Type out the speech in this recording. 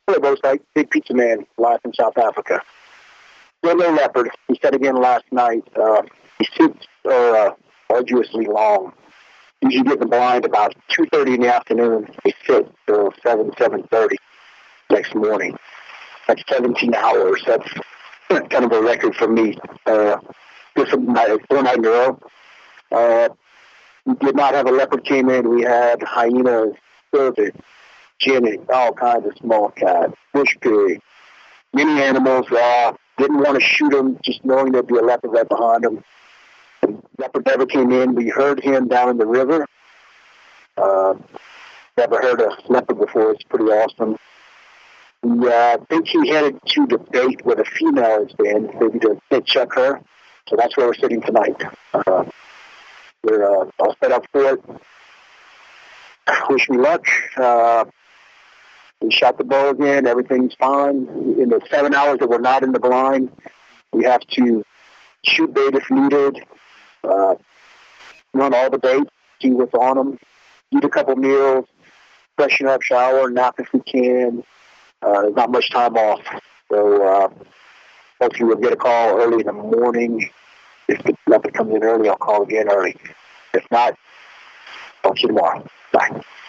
Both like Big Pizza Man, live from South Africa. Still no leopard. He said again last night. He sits arduously long. Usually get in the blind about 2:30 in the afternoon. He sits till 7:30 next morning. That's 17 hours. That's kind of a record for me. Good for my 4 night in a row. We did not have a leopard came in. We had hyenas, cervix, jennet, all kinds of small cats, bush pig, many animals. Didn't want to shoot them, just knowing there'd be a leopard right behind them. The leopard never came in. We heard him down in the river. Never heard a leopard before. It's pretty awesome. I think he headed to the bait where the female has been, maybe to check her. So that's where we're sitting tonight. We're all set up for it. Wish me luck. We shot the bow again. Everything's fine. In the 7 hours that we're not in the blind, we have to shoot bait if needed, run all the baits, see what's on them, eat a couple meals, freshen up, shower, nap if we can. There's not much time off. So hopefully we'll get a call early in the morning. If the leopard comes in early, I'll call again early. If not, talk to you tomorrow. Bye.